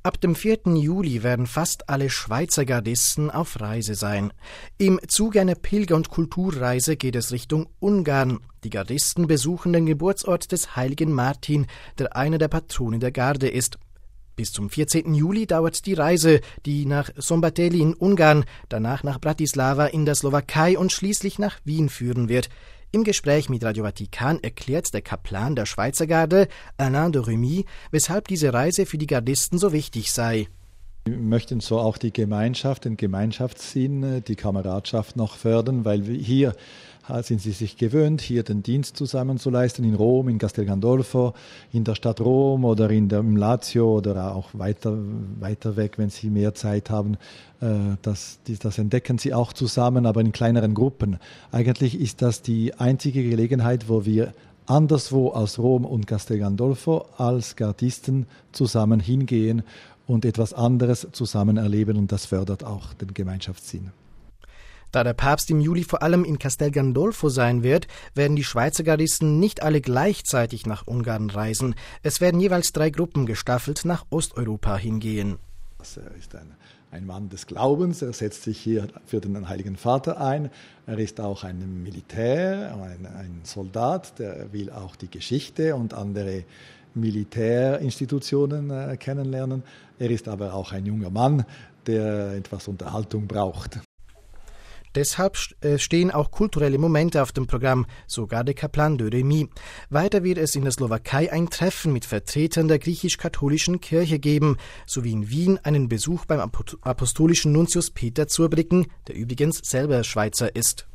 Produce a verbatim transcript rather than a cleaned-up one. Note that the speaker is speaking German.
Ab dem vierten Juli werden fast alle Schweizer Gardisten auf Reise sein. Im Zuge einer Pilger- und Kulturreise geht es Richtung Ungarn. Die Gardisten besuchen den Geburtsort des heiligen Martin, der einer der Patronen der Garde ist. Bis zum vierzehnten Juli dauert die Reise, die nach Szombathely in Ungarn, danach nach Bratislava in der Slowakei und schließlich nach Wien führen wird. Im Gespräch mit Radio Vatikan erklärt der Kaplan der Schweizer Garde, Alain de Remy, weshalb diese Reise für die Gardisten so wichtig sei. Wir möchten so auch die Gemeinschaft, den Gemeinschaftssinn, die Kameradschaft noch fördern, weil wir hier sind sie sich gewöhnt, hier den Dienst zusammen zu leisten, in Rom, in Castel Gandolfo, in der Stadt Rom oder in der, im Lazio oder auch weiter, weiter weg, wenn sie mehr Zeit haben. Das, das entdecken sie auch zusammen, aber in kleineren Gruppen. Eigentlich ist das die einzige Gelegenheit, wo wir anderswo als Rom und Castel Gandolfo als Gardisten zusammen hingehen und etwas anderes zusammen erleben, und das fördert auch den Gemeinschaftssinn. Da der Papst im Juli vor allem in Castel Gandolfo sein wird, werden die Schweizer Gardisten nicht alle gleichzeitig nach Ungarn reisen. Es werden jeweils drei Gruppen gestaffelt nach Osteuropa hingehen. Er ist ein, ein Mann des Glaubens, er setzt sich hier für den Heiligen Vater ein. Er ist auch ein Militär, ein, ein Soldat, der will auch die Geschichte und andere Militärinstitutionen äh, kennenlernen. Er ist aber auch ein junger Mann, der etwas Unterhaltung braucht. Deshalb stehen auch kulturelle Momente auf dem Programm, sogar der Kaplan de Remy. Weiter wird es in der Slowakei ein Treffen mit Vertretern der griechisch-katholischen Kirche geben, sowie in Wien einen Besuch beim apostolischen Nuntius Peter Zurbriggen, der übrigens selber Schweizer ist.